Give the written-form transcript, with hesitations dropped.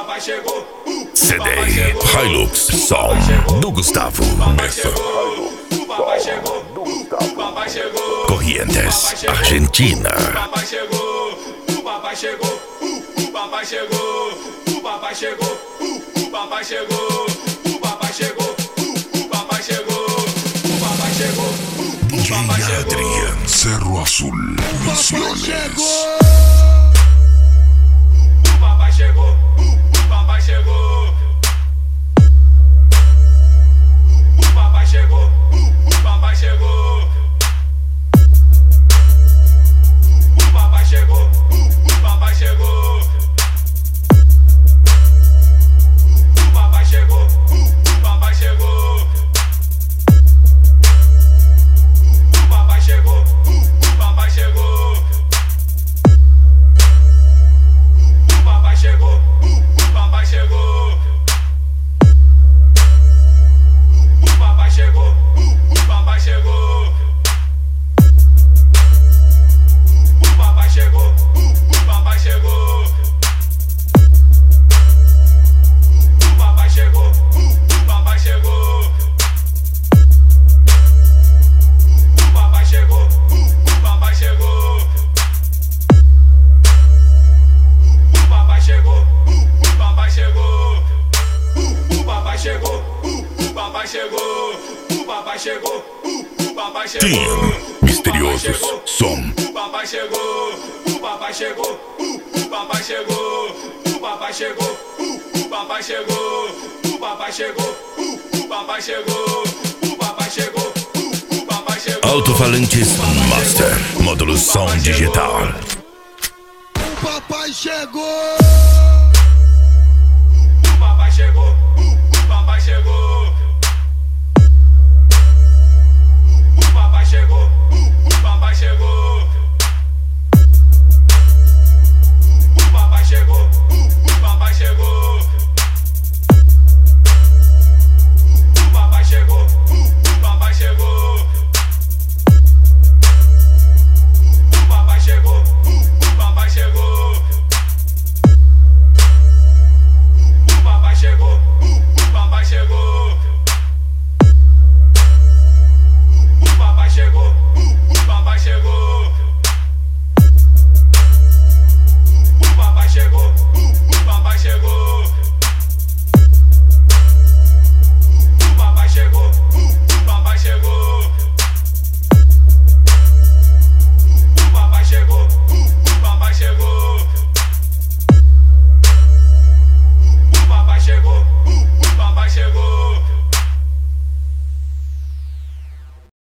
CD Hilux Som do Gustavo Mesa. Corrientes, Argentina. DJ Adrián Cerro Azul Misiones. Team Misteriosos Som. O papai chegou, o papai chegou, o papai chegou, o papai chegou, o papai chegou, o papai chegou, o papai chegou, o papai chegou, o papai chegou. Alto-falantes Master, módulo som digital. O papai chegou.